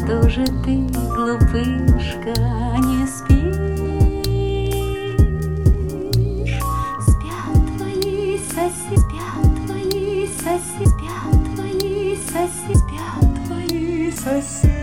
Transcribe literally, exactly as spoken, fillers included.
Что же ты, глупышка, не спишь? Спят твои соси, спят твои соси, спят твои соси, спят твои соси.